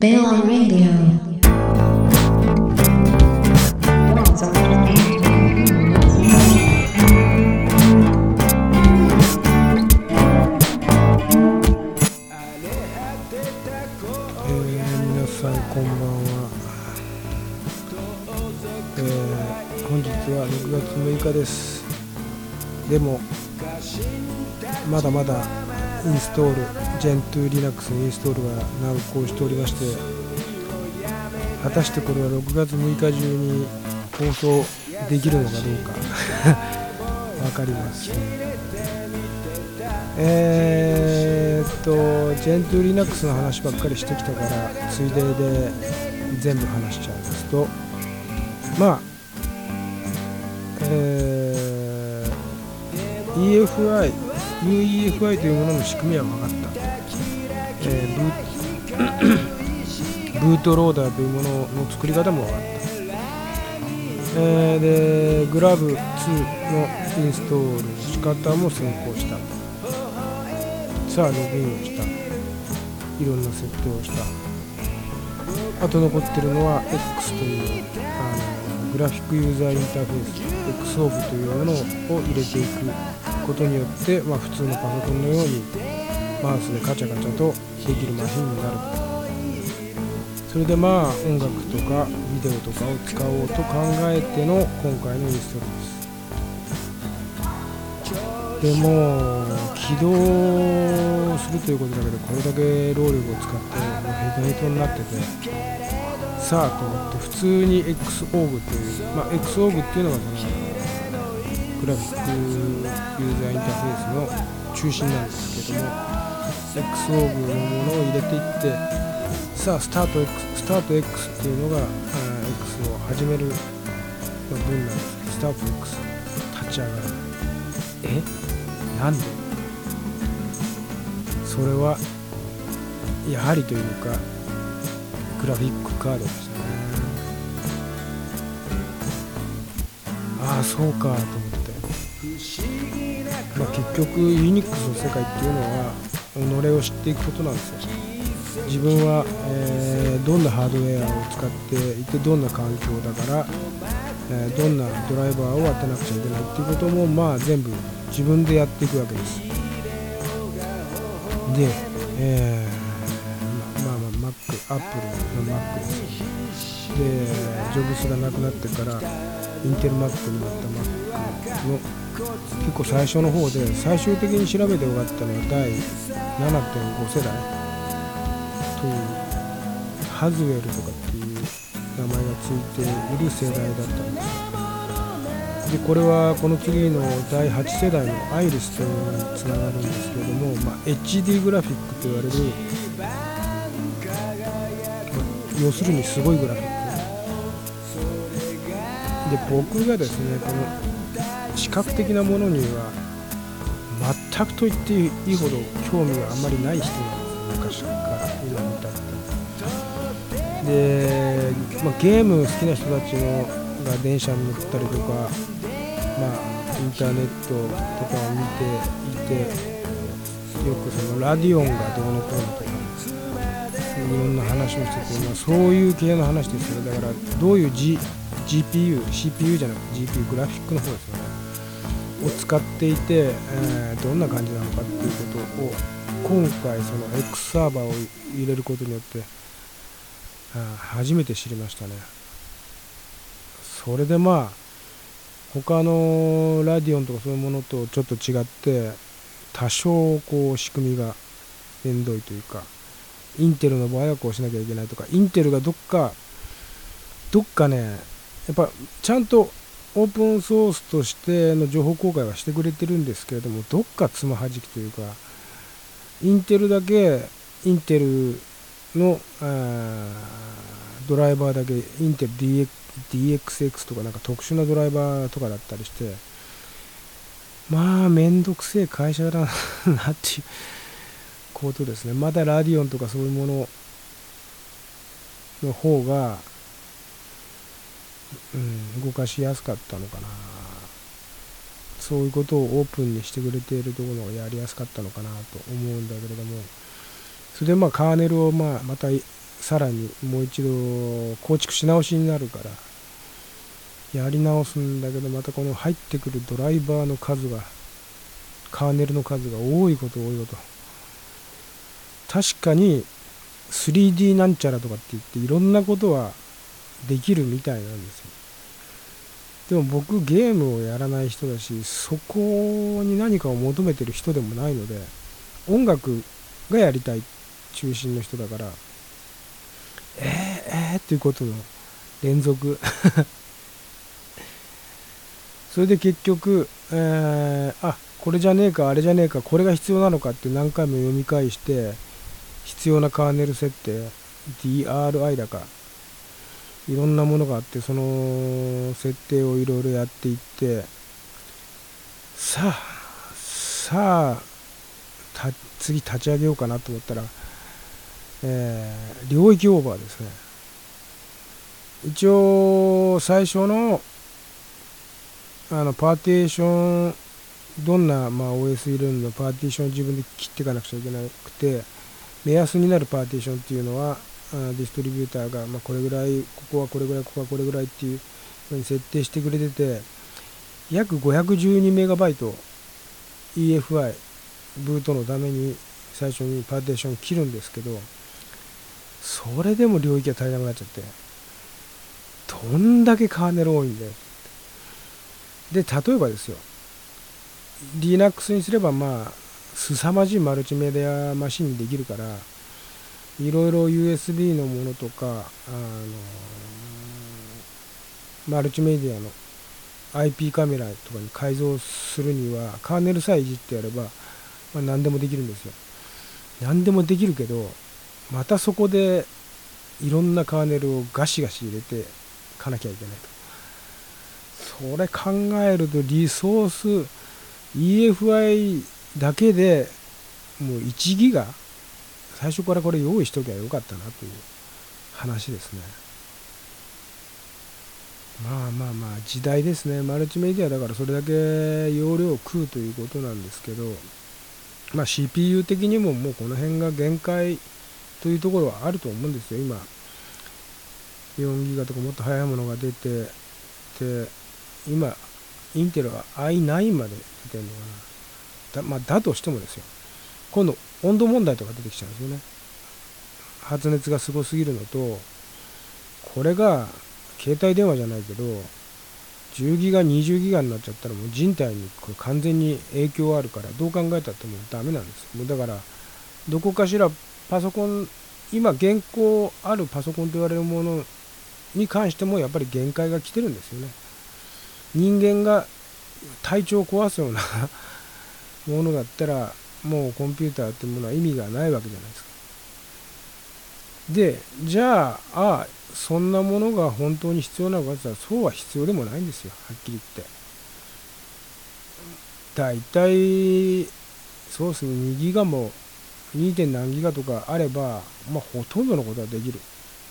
Bail on Radio. 皆さんこんばんは。本日は6月6日です。でもまだまだインストール Gentoo Linux のインストールが難航しておりまして、果たしてこれは6月6日中に放送できるのかどうかわかります。Gentoo Linux の話ばっかりしてきたから、ついでで全部話しちゃいますと、EFI、UEFI というものの仕組みは分かった。ブートローダーというものの作り方も分かった。で、グラブ2のインストールの仕方も先行した。さあ、ログインをした。いろんな設定をした。あと残ってるのは X というグラフィックユーザーインターフェース XOV というものを入れていくことによって、普通のパソコンのようにマウスでカチャカチャとできるマシンになる。それで音楽とかビデオとかを使おうと考えての今回のインストールです。でも起動するということだけでこれだけ労力を使ってヘトヘトになってて、さあと思って普通に XOV という、XOV っていうのがそのグラフィックユーザーインターフェースの中心なんですけども、 XOV のものを入れていって、さあスタート X っていうのが X を始める文なんですけど、スタート X 立ち上がらない。なんで？それはやはりというかグラフィックカードでしたね。そうかと思って、結局ユニックスの世界っていうのは己を知っていくことなんですよ。自分は、どんなハードウェアを使っていて、どんな環境だから、どんなドライバーを当てなくちゃいけないっていうことも全部自分でやっていくわけです。で、アップルの Mac です。で、ジョブスがなくなってからインテル Mac になった Mac の結構最初の方で、最終的に調べて分かったのは第 7.5 世代というハズウェルとかっていう名前がついている世代だったんですよ。で、これはこの次の第8世代のアイリスというのにつながるんですけれども、HD グラフィックと言われる、要するにすごいグラフィックで、僕がですね、この視覚的なものには全くと言っていいほど興味があんまりない人なんですよ、昔から今に至って。で、ゲーム好きな人たちのが電車に乗ったりとか、インターネットとかを見ていて、よくそのラディオンがどうのこうのとかいろんな話をしてて、そういう系の話ですよ。だからどういう、GPU、CPU じゃなくて GPU、グラフィックの方ですよね、を使っていて、どんな感じなのかっていうことを今回その X サーバーを入れることによって初めて知りましたね。それで他のラディオンとかそういうものとちょっと違って、多少仕組みがめんどいというか、インテルの場合はこうしなきゃいけないとか、インテルがどっかね、やっぱちゃんとオープンソースとしての情報公開はしてくれてるんですけれども、どっかつまはじきというか、インテルだけ、インテルのドライバーだけ、インテル DXX とかなんか特殊なドライバーとかだったりして、めんどくせえ会社だなっていうことですね。まだラディオンとかそういうものの方が動かしやすかったのかな。そういうことをオープンにしてくれているところがやりやすかったのかなと思うんだけれども、それでカーネルをまたさらにもう一度構築し直しになるからやり直すんだけど、またこの入ってくるドライバーの数が、カーネルの数が多いこと確かに 3D なんちゃらとかって言っていろんなことはできるみたいなんですよ。でも僕ゲームをやらない人だし、そこに何かを求めてる人でもないので、音楽がやりたい中心の人だから、っていうことの連続それで結局、これじゃねえかあれじゃねえか、これが必要なのかって何回も読み返して、必要なカーネル設定 DRI だかいろんなものがあって、その設定をいろいろやっていって、さあ次立ち上げようかなと思ったら、領域オーバーですね。一応最初のパーテーション、どんな、OS 入れるのパーテーションを自分で切っていかなくちゃいけなくて、目安になるパーテーションっていうのはディストリビューターが、これぐらい、ここはこれぐらい、ここはこれぐらいっていうふうに設定してくれてて、約512メガバイト EFI ブートのために最初にパーテーションを切るんですけど、それでも領域が足りなくなっちゃって、どんだけカーネル多いんだよ。で、例えばですよ、Linux にすれば凄まじいマルチメディアマシンにできるから、いろいろ USB のものとか、マルチメディアの IP カメラとかに改造するには、カーネルさえいじってやれば、何でもできるんですよ。何でもできるけど、またそこでいろんなカーネルをガシガシ入れてかなきゃいけないと。それ考えるとリソース EFI だけでもう1ギガ最初からこれ用意しときゃよかったなという話ですね。時代ですね。マルチメディアだからそれだけ容量を食うということなんですけど、CPU 的にももうこの辺が限界というところはあると思うんですよ。今4ギガとかもっと速いものが出て、で今インテルは i9 まで出てるのかな。だとしてもですよ、今度温度問題とか出てきちゃうんですよね。発熱がすごすぎるのと、これが携帯電話じゃないけど10ギガ20ギガになっちゃったらもう人体にこれ完全に影響あるから、どう考えたってもうダメなんですよ。もうだからどこかしらパソコン、今現行あるパソコンと言われるものに関してもやっぱり限界が来てるんですよね。人間が体調を壊すようなものだったらもうコンピューターっていうものは意味がないわけじゃないですか。で、じゃあそんなものが本当に必要なのかって言ったら、そうは必要でもないんですよ、はっきり言って。だいたいそうですね、2ギガも 2. 何ギガとかあれば、ほとんどのことはできる。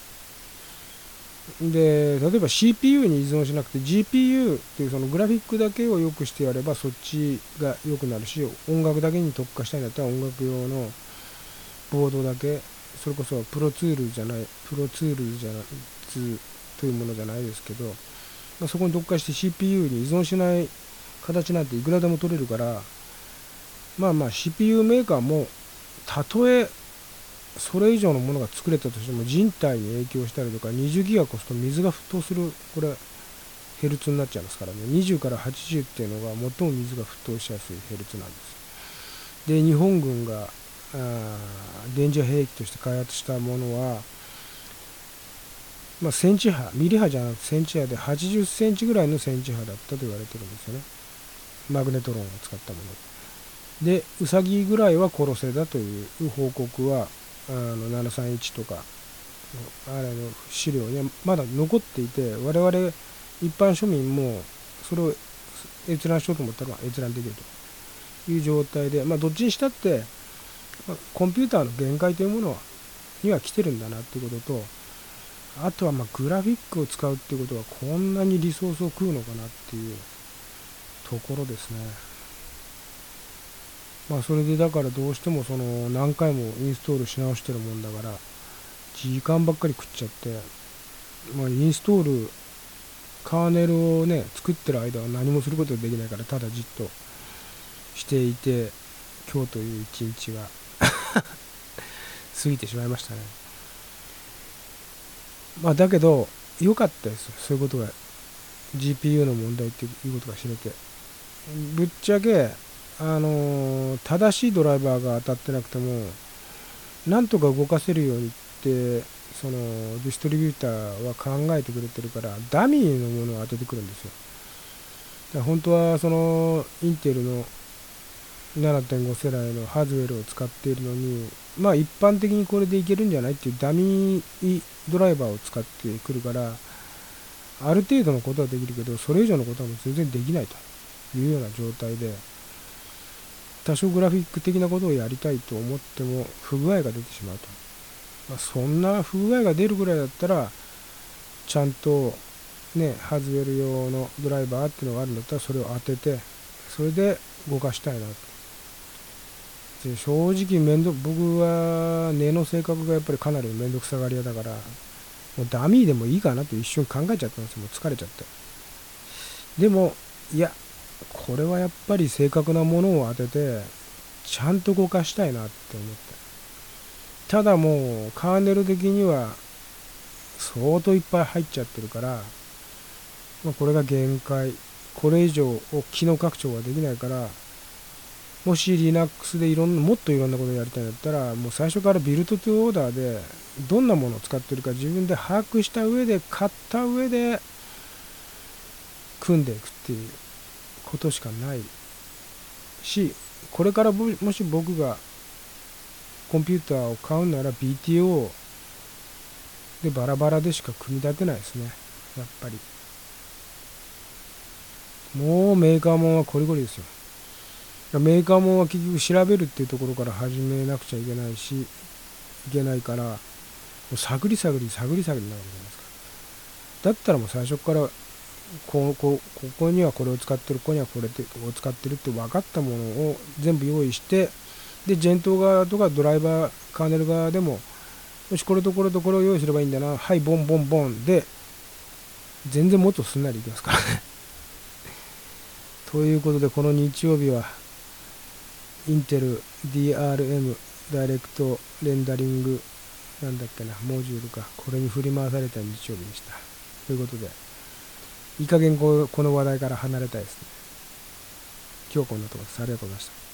で、例えば CPU に依存しなくて GPU っていうそのグラフィックだけを良くしてやればそっちが良くなるし、音楽だけに特化したいんだったら音楽用のボードだけ、それこそプロツールじゃないというものじゃないですけど、そこに特化して CPU に依存しない形なんていくらでも取れるから、CPU メーカーもたとえそれ以上のものが作れたとしても人体に影響したりとか、20ギガ越すと水が沸騰する、これヘルツになっちゃいますからね。20から80っていうのが最も水が沸騰しやすいヘルツなんです。で、日本軍が電磁兵器として開発したものは、センチ波、ミリ波じゃなくてセンチ波で80センチぐらいのセンチ波だったと言われてるんですよね。マグネトロンを使ったもので、ウサギぐらいは殺せだという報告は731とかあれの資料にまだ残っていて、我々一般庶民もそれを閲覧しようと思ったら閲覧できるという状態で、どっちにしたってコンピューターの限界というものには来てるんだなということと、あとはグラフィックを使うっていうことはこんなにリソースを食うのかなっていうところですね。それでだからどうしてもその何回もインストールし直してるもんだから、 時間ばっかり食っちゃって、インストールカーネルをね作ってる間は何もすることができないから、ただじっとしていて、今日という一日が過ぎてしまいましたね。だけど良かったですよ、そういうことが GPU の問題っていうことが知れて。ぶっちゃけ正しいドライバーが当たってなくてもなんとか動かせるようにってそのディストリビューターは考えてくれてるから、ダミーのものを当ててくるんですよ。だから本当はそのインテルの 7.5 世代のハズウェルを使っているのに、一般的にこれでいけるんじゃないっていうダミードライバーを使ってくるから、ある程度のことはできるけどそれ以上のことはもう全然できないというような状態で、多少グラフィック的なことをやりたいと思っても不具合が出てしまうと。そんな不具合が出るぐらいだったらちゃんとねハズウェル用のドライバーっていうのがあるんだったらそれを当てて、それで動かしたいなと。で正直僕は根の性格がやっぱりかなり面倒くさがり屋だから、もうダミーでもいいかなと一瞬考えちゃったんですよ。もう疲れちゃって。でもいや、これはやっぱり正確なものを当ててちゃんと動かしたいなって思って。ただもうカーネル的には相当いっぱい入っちゃってるから、これが限界。これ以上機能拡張はできないから、もし Linux でもっといろんなことをやりたいんだったら、もう最初からビルトトゥオーダーでどんなものを使ってるか自分で把握した上で買った上で組んでいくっていうことしかないし、これからもし僕がコンピューターを買うなら BTO でバラバラでしか組み立てないですね。やっぱりもうメーカーもんはコリコリですよ。メーカーもんは結局調べるっていうところから始めなくちゃいけないから、もう探りになるわけじゃないですか。だったらもう最初からここにはこれを使ってる、ここにはこれを使ってるって分かったものを全部用意して、でジェント側とかドライバーカーネル側でも、よしこれとこれとこれを用意すればいいんだな、はいボンボンボンで全然もっとすんなりいきますからねということで、この日曜日はインテル DRM ダイレクトレンダリングモジュールか、これに振り回された日曜日でした。ということで、いい加減この話題から離れたいですね。今日はこんなところです。ありがとうございました。